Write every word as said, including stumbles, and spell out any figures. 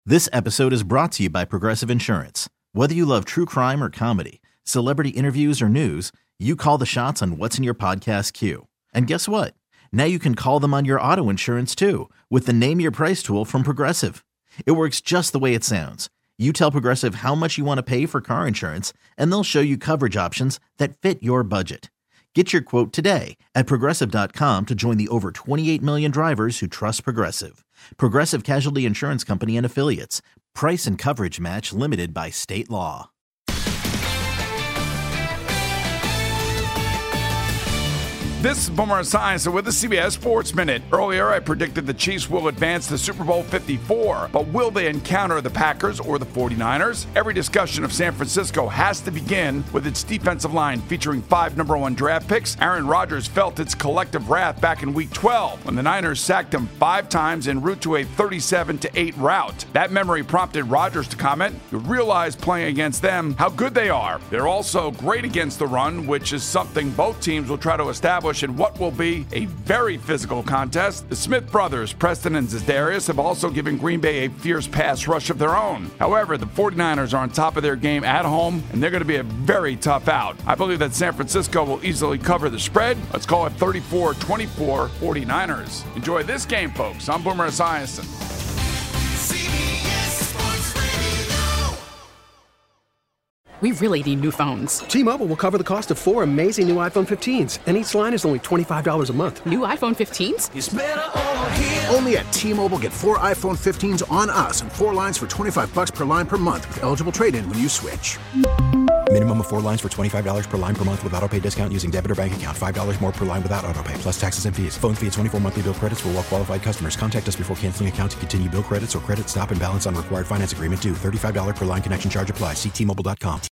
This episode is brought to you by Progressive Insurance. Whether you love true crime or comedy, celebrity interviews or news, you call the shots on what's in your podcast queue. And guess what? Now you can call them on your auto insurance too with the Name Your Price tool from Progressive. It works just the way it sounds. You tell Progressive how much you want to pay for car insurance, and they'll show you coverage options that fit your budget. Get your quote today at Progressive dot com to join the over twenty-eight million drivers who trust Progressive. Progressive Casualty Insurance Company and Affiliates. Price and coverage match limited by state law. This is Boomer Esiason with the C B S Sports Minute. Earlier, I predicted the Chiefs will advance to Super Bowl fifty-four, but will they encounter the Packers or the forty-niners? Every discussion of San Francisco has to begin with its defensive line featuring five number one draft picks. Aaron Rodgers felt its collective wrath back in week twelve when the Niners sacked him five times en route to a thirty-seven to eight rout. That memory prompted Rodgers to comment, "You realize playing against them how good they are. They're also great against the run, which is something both teams will try to establish in what will be a very physical contest." The Smith brothers, Preston and Za'Darius, have also given Green Bay a fierce pass rush of their own. However, the forty-niners are on top of their game at home, and they're going to be a very tough out. I believe that San Francisco will easily cover the spread. Let's call it thirty-four twenty-four forty-niners. Enjoy this game, folks. I'm Boomer Esiason. We really need new phones. T-Mobile will cover the cost of four amazing new iPhone fifteens, and each line is only twenty-five dollars a month. New iPhone fifteens? It's better over here. Only at T-Mobile, get four iPhone fifteens on us and four lines for twenty-five dollars per line per month with eligible trade-in when you switch. Minimum of four lines for twenty-five dollars per line per month with autopay discount using debit or bank account. five dollars more per line without autopay, plus taxes and fees. Phone fee at twenty-four monthly bill credits for well-qualified customers. Contact us before canceling account to continue bill credits or credit stop and balance on required finance agreement due. thirty-five dollars per line connection charge applies. See T Mobile dot com.